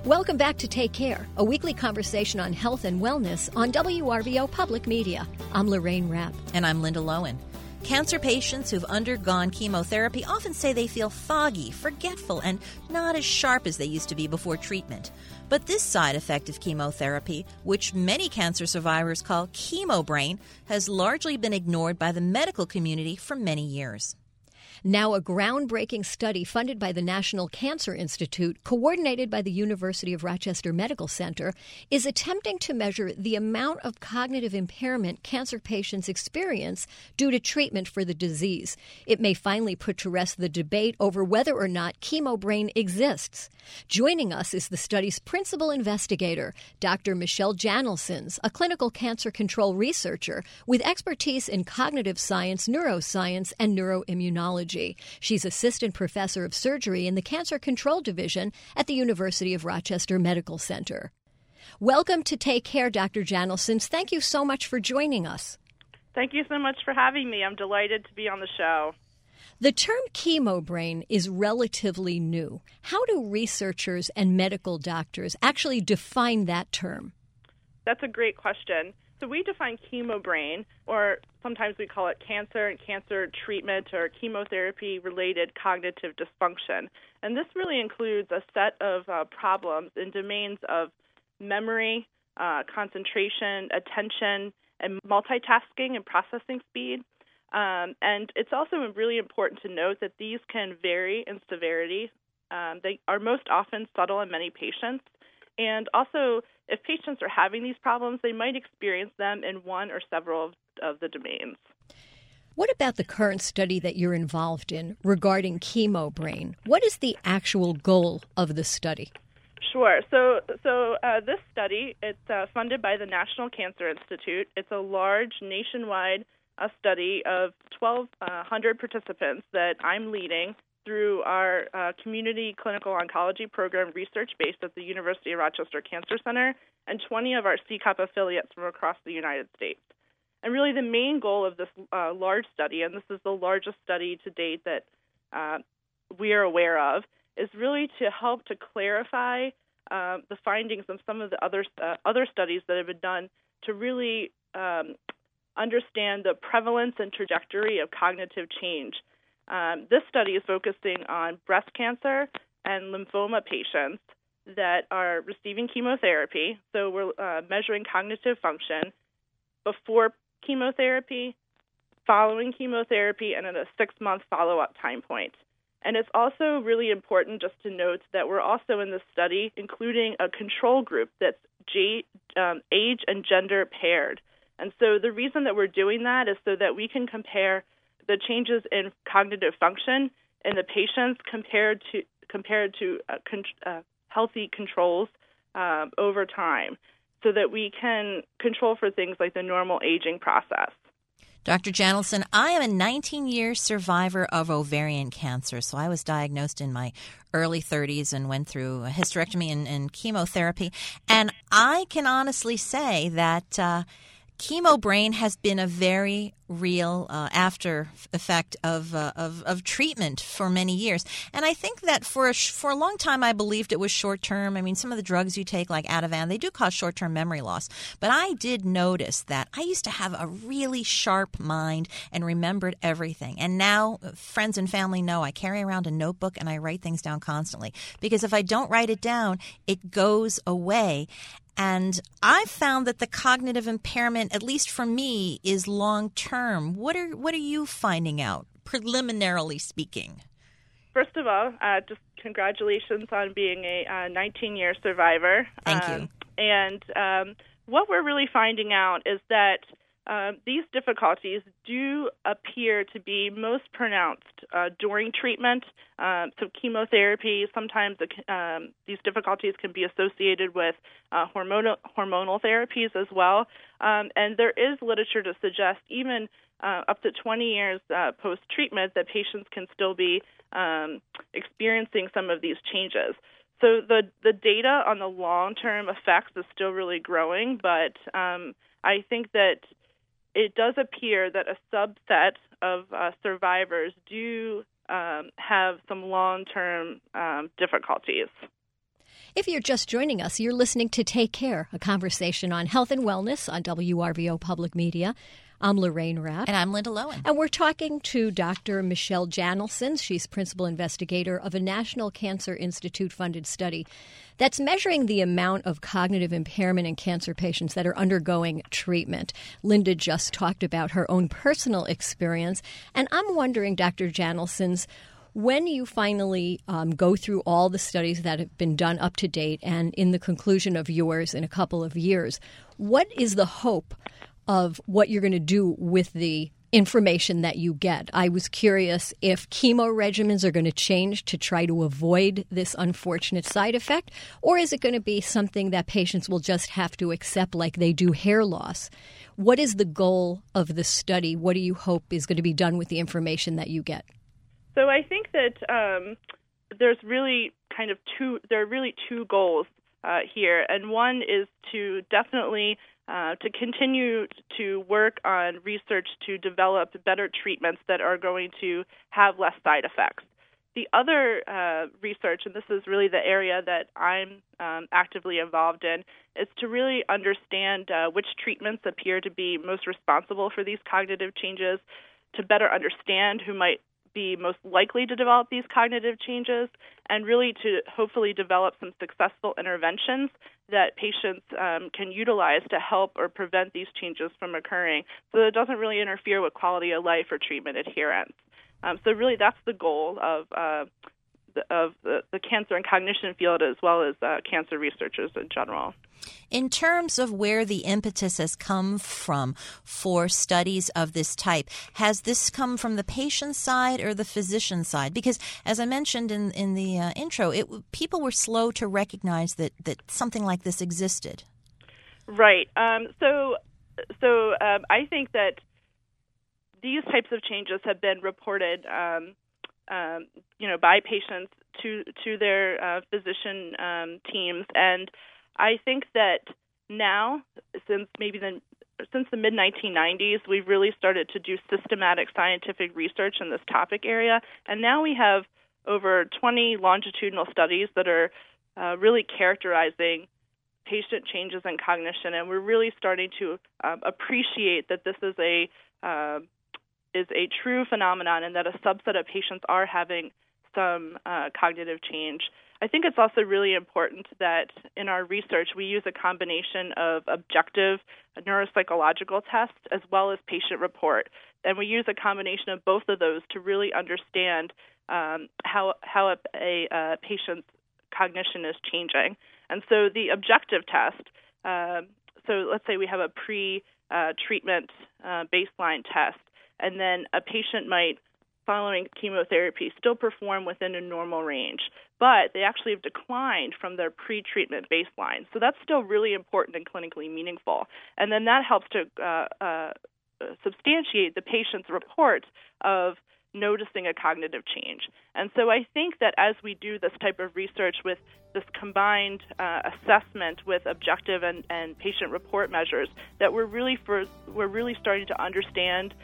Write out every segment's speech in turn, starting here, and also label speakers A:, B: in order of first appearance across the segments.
A: Welcome back to Take Care, a weekly conversation on health and wellness on WRVO Public Media. I'm Lorraine Rapp.
B: And I'm Linda Lowen. Cancer patients who've undergone chemotherapy often say they feel foggy, forgetful, and not as sharp as they used to be before treatment. But this side effect of chemotherapy, which many cancer survivors call chemo brain, has largely been ignored by the medical community for many years.
A: Now, a groundbreaking study funded by the National Cancer Institute, coordinated by the University of Rochester Medical Center, is attempting to measure the amount of cognitive impairment cancer patients experience due to treatment for the disease. It may finally put to rest the debate over whether or not chemo brain exists. Joining us is the study's principal investigator, Dr. Michelle Janelsens, a clinical cancer control researcher with expertise in cognitive science, neuroscience, and neuroimmunology. She's assistant professor of surgery in the Cancer Control Division at the University of Rochester Medical Center. Welcome to Take Care, Dr. Janelsens. Thank you so much for joining us.
C: Thank you so much for having me. I'm delighted to be on the show.
A: The term chemo brain is relatively new. How do researchers and medical doctors actually define that term?
C: That's a great question. So we define chemo brain, or sometimes we call it cancer and cancer treatment or chemotherapy-related cognitive dysfunction. And this really includes a set of problems in domains of memory, concentration, attention, and multitasking and processing speed. And it's also really important to note that these can vary in severity. They are most often subtle in many patients. And also, if patients are having these problems, they might experience them in one or several of the domains.
A: What about the current study that you're involved in regarding chemo brain? What is the actual goal of the study?
C: Sure. So this study, it's funded by the National Cancer Institute. It's a large nationwide study of 1,200 participants that I'm leading through our community clinical oncology program research based at the University of Rochester Cancer Center and 20 of our CCOP affiliates from across the United States. And really the main goal of this large study, and this is the largest study to date that we are aware of, is really to help to clarify the findings of some of the other studies that have been done to really understand the prevalence and trajectory of cognitive change. This study is focusing on breast cancer and lymphoma patients that are receiving chemotherapy. So we're measuring cognitive function before chemotherapy, following chemotherapy, and at a 6-month follow-up time point. And it's also really important just to note that we're also in this study including a control group that's age and gender paired. And so the reason that we're doing that is so that we can compare the changes in cognitive function in the patients compared to healthy controls over time, so that we can control for things like the normal aging process.
B: Dr. Janelsen, I am a 19-year survivor of ovarian cancer. So I was diagnosed in my early 30s and went through a hysterectomy and chemotherapy. And I can honestly say that chemo brain has been a very real after effect of treatment for many years. And I think that for a long time I believed it was short-term. I mean, some of the drugs you take like Ativan, they do cause short-term memory loss. But I did notice that I used to have a really sharp mind and remembered everything. And now friends and family know I carry around a notebook and I write things down constantly. Because if I don't write it down, it goes away. And I've found that the cognitive impairment, at least for me, is long-term. What are you finding out, preliminarily speaking?
C: First of all, just congratulations on being a 19-year survivor.
B: Thank you.
C: And what we're really finding out is that these difficulties do appear to be most pronounced during treatment. So chemotherapy, sometimes these difficulties can be associated with hormonal therapies as well. And there is literature to suggest even up to 20 years post-treatment that patients can still be experiencing some of these changes. So the data on the long-term effects is still really growing, but I think that it does appear that a subset of survivors do have some long-term difficulties.
A: If you're just joining us, you're listening to Take Care, a conversation on health and wellness on WRVO Public Media. I'm Lorraine Rapp.
B: And I'm Linda Lowen.
A: And we're talking to Dr. Michelle Janelson. She's principal investigator of a National Cancer Institute-funded study that's measuring the amount of cognitive impairment in cancer patients that are undergoing treatment. Linda just talked about her own personal experience. And I'm wondering, Dr. Janelson's, when you finally go through all the studies that have been done up to date and in the conclusion of yours in a couple of years, what is the hope of what you're going to do with the information that you get? I was curious if chemo regimens are going to change to try to avoid this unfortunate side effect, or is it going to be something that patients will just have to accept like they do hair loss? What is the goal of the study? What do you hope is going to be done with the information that you get?
C: So I think that there are really two goals here, and one is to definitely to continue to work on research to develop better treatments that are going to have less side effects. The other research, and this is really the area that I'm actively involved in, is to really understand which treatments appear to be most responsible for these cognitive changes, to better understand who might be most likely to develop these cognitive changes, and really to hopefully develop some successful interventions that patients can utilize to help or prevent these changes from occurring so that it doesn't really interfere with quality of life or treatment adherence. So really that's the goal of the cancer and cognition field as well as cancer researchers in general.
B: In terms of where the impetus has come from for studies of this type, has this come from the patient side or the physician side? Because as I mentioned in the intro, people were slow to recognize that something like this existed.
C: Right. So I think that these types of changes have been reported by patients to their physician teams, and I think that now, since the mid-1990s, we've really started to do systematic scientific research in this topic area, and now we have over 20 longitudinal studies that are really characterizing patient changes in cognition, and we're really starting to appreciate that this is a true phenomenon and that a subset of patients are having some cognitive change. I think it's also really important that in our research we use a combination of objective neuropsychological tests as well as patient report. And we use a combination of both of those to really understand how a patient's cognition is changing. And so the objective test, so let's say we have a pre-treatment baseline test, and then a patient might, following chemotherapy, still perform within a normal range, but they actually have declined from their pre-treatment baseline. So that's still really important and clinically meaningful. And then that helps to substantiate the patient's report of noticing a cognitive change. And so I think that as we do this type of research with this combined assessment with objective and patient report measures, that we're really starting to understand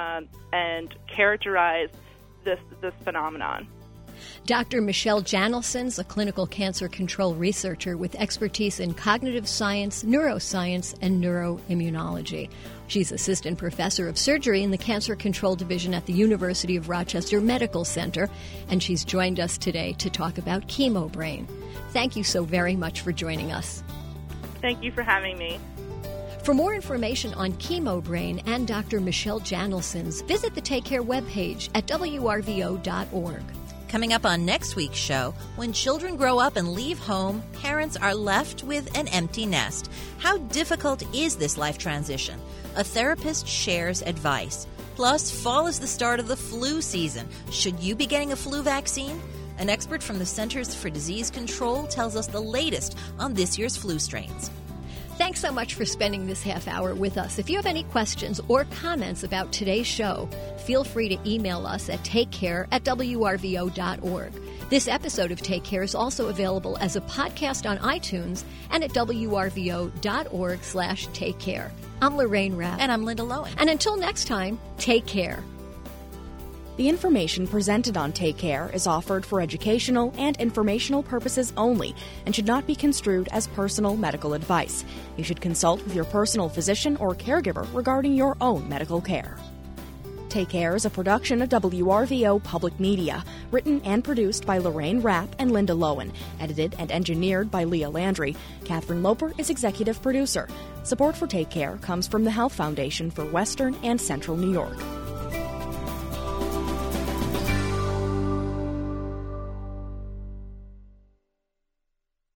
C: and characterize this phenomenon.
A: Dr. Michelle Janelson's a clinical cancer control researcher with expertise in cognitive science, neuroscience, and neuroimmunology. She's assistant professor of surgery in the Cancer Control Division at the University of Rochester Medical Center, and she's joined us today to talk about ChemoBrain. Thank you so very much for joining us.
C: Thank you for having me.
A: For more information on ChemoBrain and Dr. Michelle Janelson's, visit the Take Care webpage at wrvo.org.
B: Coming up on next week's show, when children grow up and leave home, parents are left with an empty nest. How difficult is this life transition? A therapist shares advice. Plus, fall is the start of the flu season. Should you be getting a flu vaccine? An expert from the Centers for Disease Control tells us the latest on this year's flu strains.
A: Thanks so much for spending this half hour with us. If you have any questions or comments about today's show, feel free to email us at takecare@wrvo.org. This episode of Take Care is also available as a podcast on iTunes and at wrvo.org/takecare. I'm Lorraine Rapp.
B: And I'm Linda Lowen.
A: And until next time, take care.
D: The information presented on Take Care is offered for educational and informational purposes only and should not be construed as personal medical advice. You should consult with your personal physician or caregiver regarding your own medical care. Take Care is a production of WRVO Public Media, written and produced by Lorraine Rapp and Linda Lowen, edited and engineered by Leah Landry. Catherine Loper is executive producer. Support for Take Care comes from the Health Foundation for Western and Central New York.